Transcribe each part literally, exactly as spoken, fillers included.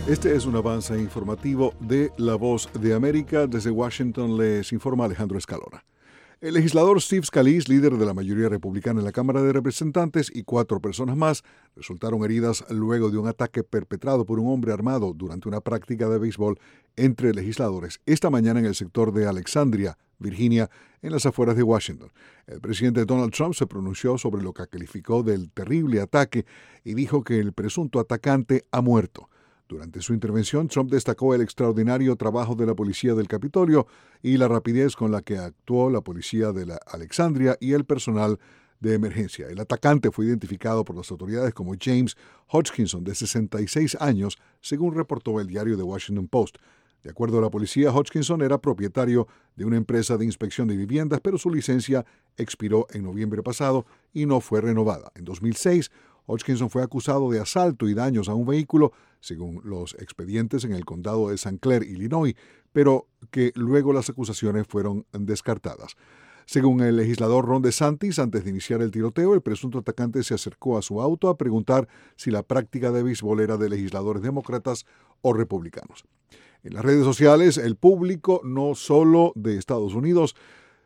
Este es un avance informativo de La Voz de América. Desde Washington les informa Alejandro Escalona. El legislador Steve Scalise, líder de la mayoría republicana en la Cámara de Representantes, y cuatro personas más resultaron heridas luego de un ataque perpetrado por un hombre armado durante una práctica de béisbol entre legisladores esta mañana en el sector de Alexandria, Virginia, en las afueras de Washington. El presidente Donald Trump se pronunció sobre lo que calificó del terrible ataque y dijo que el presunto atacante ha muerto. Durante su intervención, Trump destacó el extraordinario trabajo de la policía del Capitolio y la rapidez con la que actuó la policía de la Alexandria y el personal de emergencia. El atacante fue identificado por las autoridades como James Hodgkinson, de sesenta y seis años, según reportó el diario The Washington Post. De acuerdo a la policía, Hodgkinson era propietario de una empresa de inspección de viviendas, pero su licencia expiró en noviembre pasado y no fue renovada. En dos mil seis, Hodgkinson fue acusado de asalto y daños a un vehículo, según los expedientes en el condado de Saint Clair, Illinois, pero que luego las acusaciones fueron descartadas. Según el legislador Ron DeSantis, antes de iniciar el tiroteo, el presunto atacante se acercó a su auto a preguntar si la práctica de béisbol era de legisladores demócratas o republicanos. En las redes sociales, el público, no solo de Estados Unidos,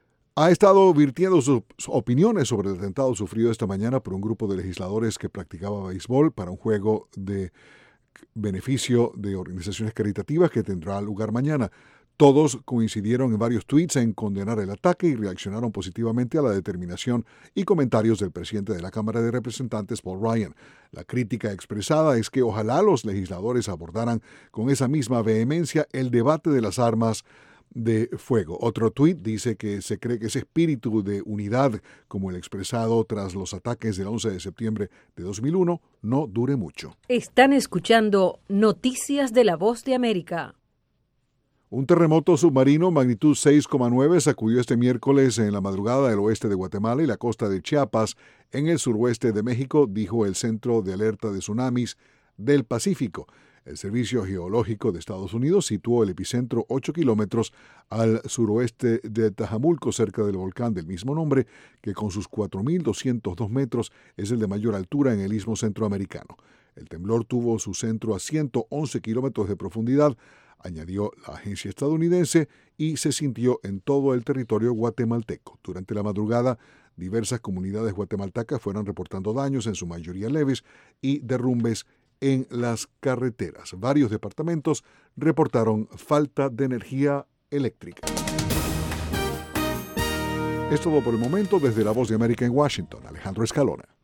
ha estado virtiendo sus opiniones sobre el atentado sufrido esta mañana por un grupo de legisladores que practicaba béisbol para un juego de beneficio de organizaciones caritativas que tendrá lugar mañana. Todos coincidieron en varios tweets en condenar el ataque y reaccionaron positivamente a la determinación y comentarios del presidente de la Cámara de Representantes, Paul Ryan. La crítica expresada es que ojalá los legisladores abordaran con esa misma vehemencia el debate de las armas de fuego. Otro tuit dice que se cree que ese espíritu de unidad, como el expresado tras los ataques del once de septiembre de dos mil uno, no dure mucho. Están escuchando Noticias de La Voz de América. Un terremoto submarino magnitud seis coma nueve sacudió este miércoles en la madrugada el oeste de Guatemala y la costa de Chiapas, en el suroeste de México, dijo el Centro de Alerta de Tsunamis del Pacífico. El Servicio Geológico de Estados Unidos situó el epicentro ocho kilómetros al suroeste de Tajamulco, cerca del volcán del mismo nombre, que con sus cuatro mil doscientos dos metros es el de mayor altura en el istmo centroamericano. El temblor tuvo su centro a ciento once kilómetros de profundidad, añadió la agencia estadounidense, y se sintió en todo el territorio guatemalteco. Durante la madrugada, diversas comunidades guatemaltecas fueron reportando daños, en su mayoría leves, y derrumbes en las carreteras. Varios departamentos reportaron falta de energía eléctrica. Es todo por el momento. Desde La Voz de América en Washington, Alejandro Escalona.